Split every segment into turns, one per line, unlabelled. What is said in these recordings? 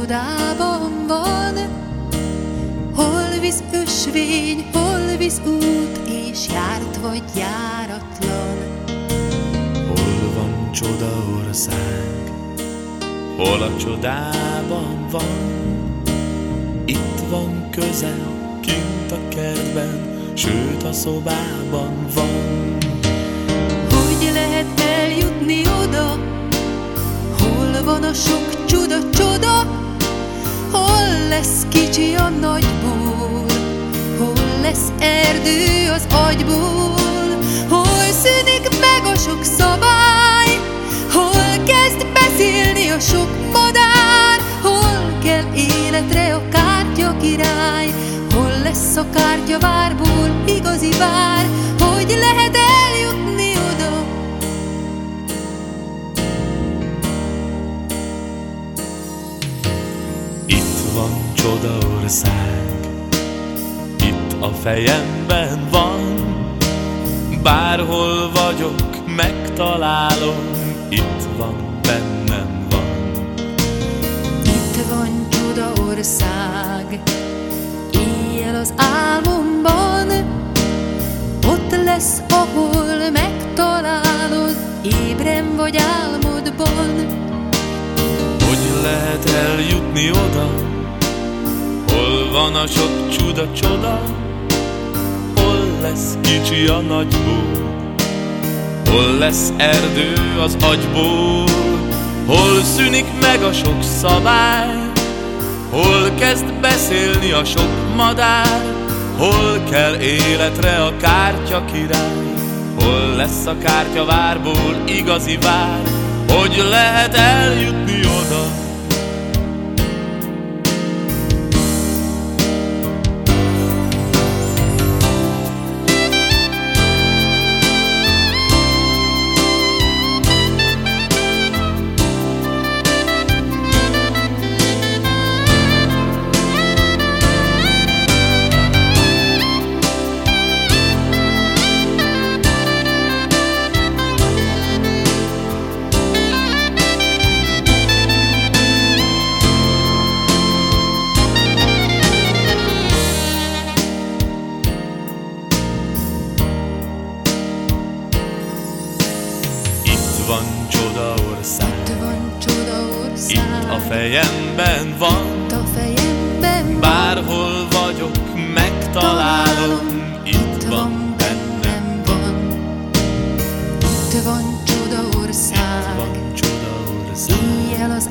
csodában van, hol visz ösvény, hol visz út, és járt vagy járatlan.
Hol van csodaország, hol a csodában van? Itt van közel, kint a kertben, sőt a szobában van.
Hogy lehet eljutni oda, hol van a sok csoda, hol lesz kicsi a nagyból, hol lesz erdő az agyból, hol szűnik meg a sok szabály, hol kezd beszélni a sok madár, hol kell életre a kártya király, hol lesz a kártyavárból igazi vár, hogy lehet eljutni oda.
Itt van csodaország, itt a fejemben van, bárhol vagyok, megtalálom, itt van, bennem van.
Itt van csodaország, éjjel az álmomban, ott lesz, ahol megtalálod, ébren vagy álmodban.
Hogy lehet eljutni oda, hol van a sok csoda, hol lesz kicsi a nagyból, hol lesz erdő az agyból, hol szűnik meg a sok szabály, hol kezd beszélni a sok madár, hol kell életre a kártya király, hol lesz a kártyavárból igazi vár, hogy lehet eljutni oda. Itt van csodaország, itt a fejemben van, bárhol vagyok, megtalálom, itt van, bennem van.
Itt van csodaország, éjjel az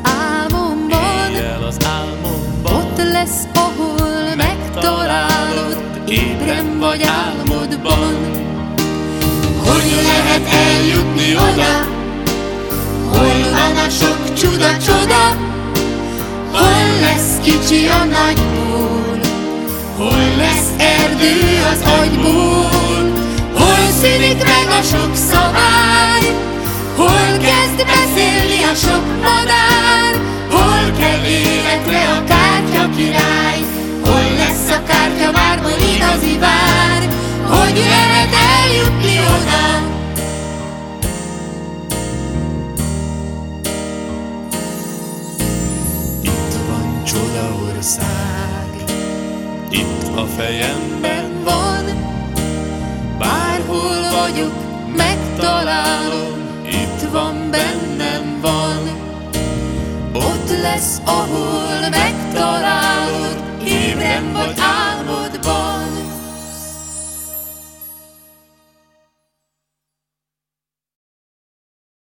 álmomban, ott lesz, ahol megtalálod, ébren vagy álmodban.
Hogy lehet eljutni oda, hol van a sok csoda, hol lesz kicsi a nagyból, hol lesz erdő az agyból, hol szűnik meg a sok szabály, hol kezd beszélni a sok madár, hol kell életre a kártya király, hol lesz a kártyavárból igazi vár, hogy lehet eljutni oda.
Itt van csodaország, itt a fejemben
van, bárhol vagyok, megtalálom,
itt
van, bennem van. Ott lesz, ahol megtalálod, ébren vagy